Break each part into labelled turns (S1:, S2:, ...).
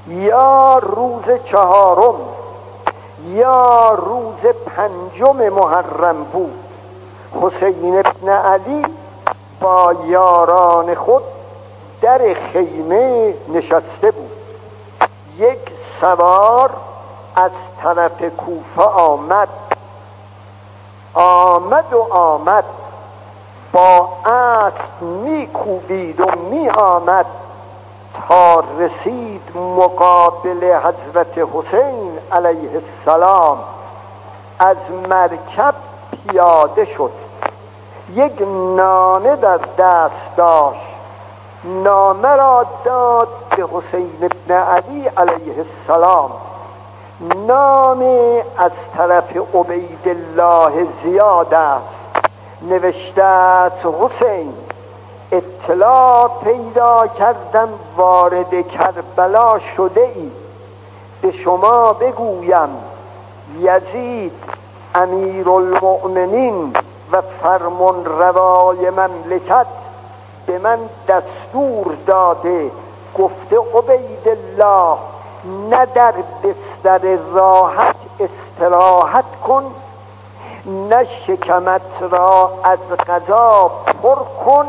S1: یا روز چهارم یا روز پنجم محرم بود. حسین ابن علی با یاران خود در خیمه نشسته بود. یک سوار از طرف کوفه آمد با اسب میکوبید و میآمد تا رسید مقابل حضرت حسین علیه السلام. از مرکب پیاده شد، یک نامه در دست داشت، نامه را داد به حسین ابن علی علیه السلام. نامه از طرف عبیدالله زیاد است. نوشته است: حسین، اطلاع پیدا کردم وارد کربلا شده ای. به شما بگویم یزید امیرالمؤمنین و فرمان روای مملکت به من دستور داده، گفته عبیدالله نه در بستر راحت استراحت کن، نه شکمت را از غذا پر کن،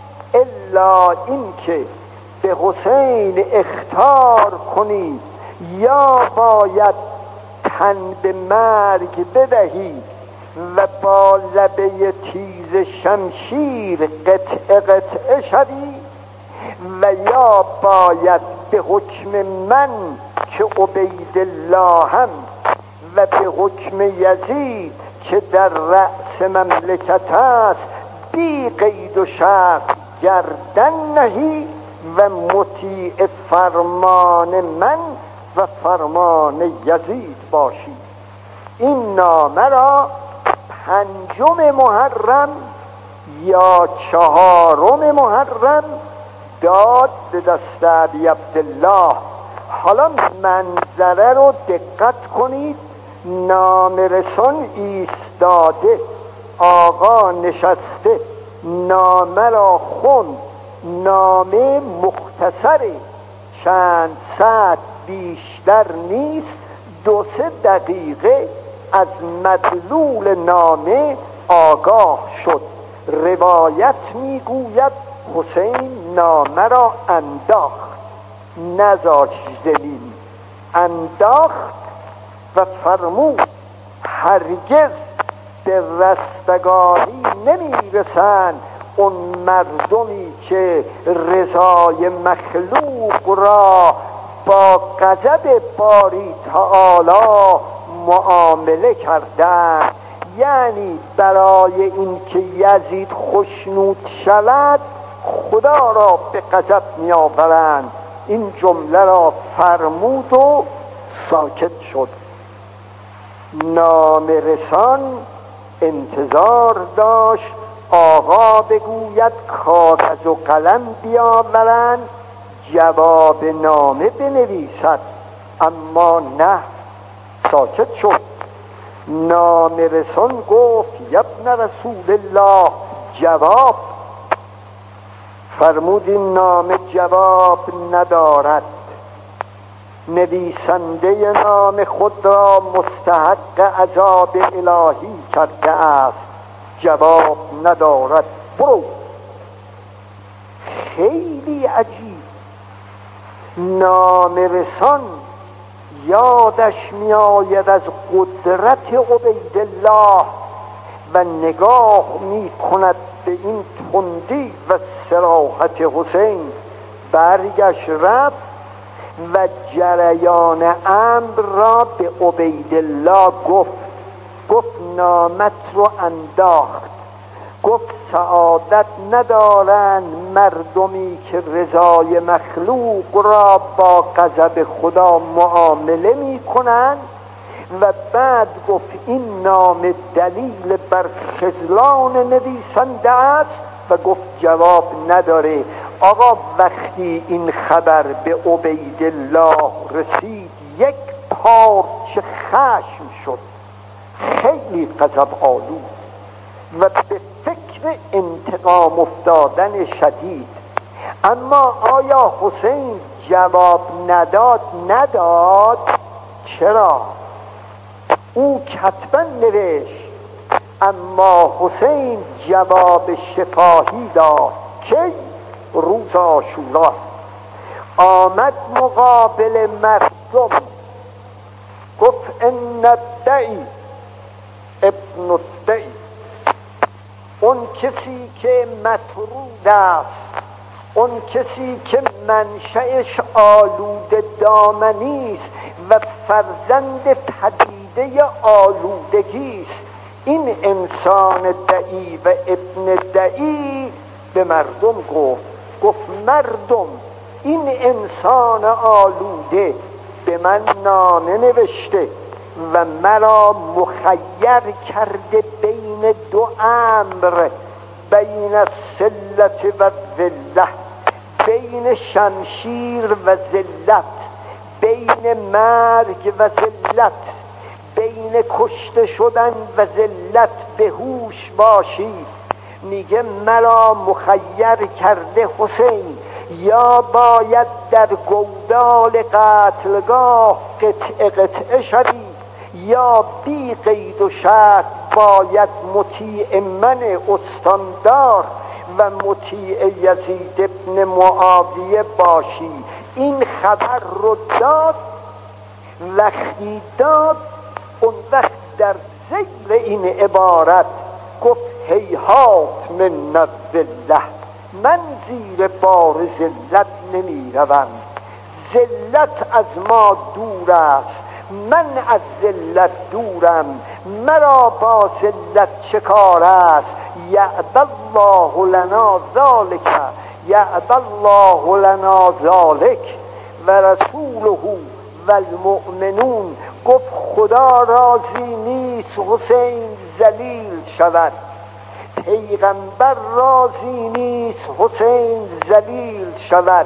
S1: الا اینکه به حسین اخطار کنی یا باید تن به مرگ بدهی و با لبه تیز شمشیر قطعه شوی، و یا باید به حکم من که عبیدالله هم و به حکم یزید که در رأس مملکت است بی قید و شرط گردن نهی و مطیع فرمان من و فرمان یزید باشی. این نامه را پنجم محرم یا چهارم محرم داد به دست ابی عبدالله. حالا منظره رو دقت کنید. نامه رسان ایستاده، آقا نشسته، نامه را خوند. نامه مختصره، چند ساعت بیشتر نیست. 2-3 دقیقه از مدلول نامه آگاه شد. روایت میگوید حسین نامه را انداخت، نذاشت زمین، انداخت و فرمود هرگز به رستگاری نمیرسند اون مردمی که رضای مخلوق را با غضب باری تعالی معامله کردند. یعنی برای اینکه یزید خوشنود شود خدا را به غضب می آورند. این جمله را فرمود و ساکت شد. نامه رسان انتظار داشت آقا بگوید کاغذ و قلم بیاورند جواب نامه بنویسد، اما نه، ساکت شد. نامه رسان گفت ابن رسول الله جواب. فرمود این نامه جواب ندارد، نویسنده نام خود را مستحق عذاب الهی کرده است، جواب ندارد، برو. خیلی عجیب. نامه رسان یادش می آید از قدرت عبیدالله و نگاه می کند به این تندی و صراحت حسین. برگشت رفت و جریان امر را به عبیدالله گفت نامت رو انداخت، گفت سعادت ندارند مردمی که رضای مخلوق را با غضب خدا معامله می کنند. و بعد گفت این نام دلیل بر خذلان نویسنده است و گفت جواب نداره. آقا وقتی این خبر به عبیدالله رسید یک پارچه خشم شد، خیلی غضب آلود و به فکر انتقام افتادن شدید. اما آیا حسین جواب نداد. چرا؟ او کتبا نوشت، اما حسین جواب شفاهی داد که روز عاشورا آمد مقابل مردم، گفت ان الدعی ابن الدعی. اون کسی که مطرود است، اون کسی که منشأش آلوده دامنی است و فرزند پدیده آلودگی است، این انسان دعی و ابن دعی به مردم گفت مردم، این انسان آلوده به من نامه نوشته و مرا مخیر کرده بین دو امر، بین السلة و ذلة، بین شمشیر و ذلت، بین مرگ و ذلت، بین کشته شدن و ذلت. به هوش باشید. میگه مرا مخیر کرده حسین، یا باید در گودال قتلگاه قطعه شوی، یا بی قید و شرط باید مطیع من استاندار و مطیع یزید ابن معاویه باشی. این خبر رو داد. وقتی داد، اون وقت در ذیل این عبارت گفت هیهات من الذلة، من زیر بار ذلت نمی روم، ذلت از ما دور است، من از ذلت دورم، مرا با ذلت چه کار است؟ یعبی الله لنا ذالک، یعبی الله لنا ذالک و رسوله و المؤمنون. گفت خدا راضی نیست حسین ذلیل شود، پیغمبر راضی نیست حسین ذلیل شود،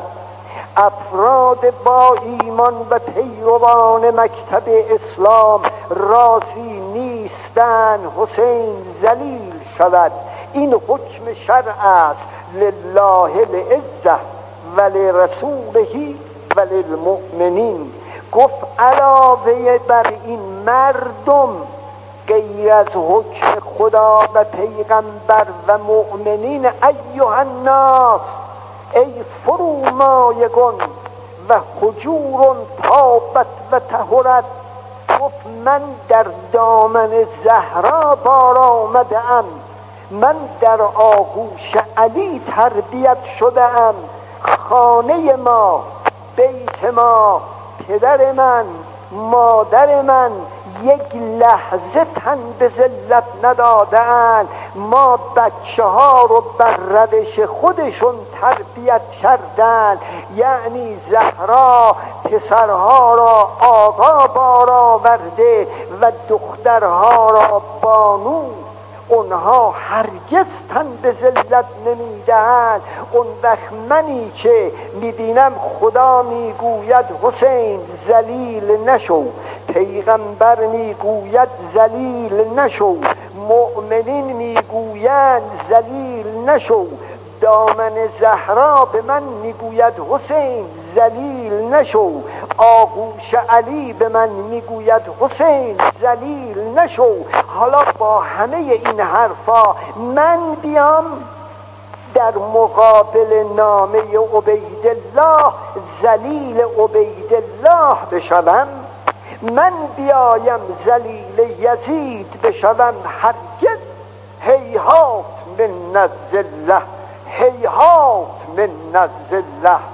S1: افراد با ایمان و پیروان مکتب اسلام راضی نیستن حسین ذلیل شود. این حکم شرع است، لله العزة و لرسوله و للمؤمنین. گفت علاوه بر این مردم غیر از حکم خدا و پیغمبر و مؤمنین، ایها الناس، ای فرومایگان و حجور طابت و طهرت. گفت من در دامن زهرا بار آمده ام، من در آغوش علی تربیت شده ام، خانه ما، بیت ما، پدر من، مادر من یک لحظه تن به ذلت ندادن. ما بچه ها رو بر روش خودشون تربیت کردن، یعنی زهرا پسرها را آقا بار آورده و دخترها را بانو. اونها هرگز تن به ذلت نمیدهند. اون وقت منی که میبینم خدا میگوید حسین ذلیل نشو، پیغمبر میگوید ذلیل نشو، مؤمنین میگویند ذلیل نشو، دامن زهرا به من میگوید حسین ذلیل نشو، آغوش علی به من میگوید حسین ذلیل نشو. حالا با همه این حرفا من بیام در مقابل نامه عبیدالله ذلیل عبیدالله بشوم؟ من بیایم ذلیل یزید بشوم؟ هرگز. هیهات من الذلة، هیهات من الذلة.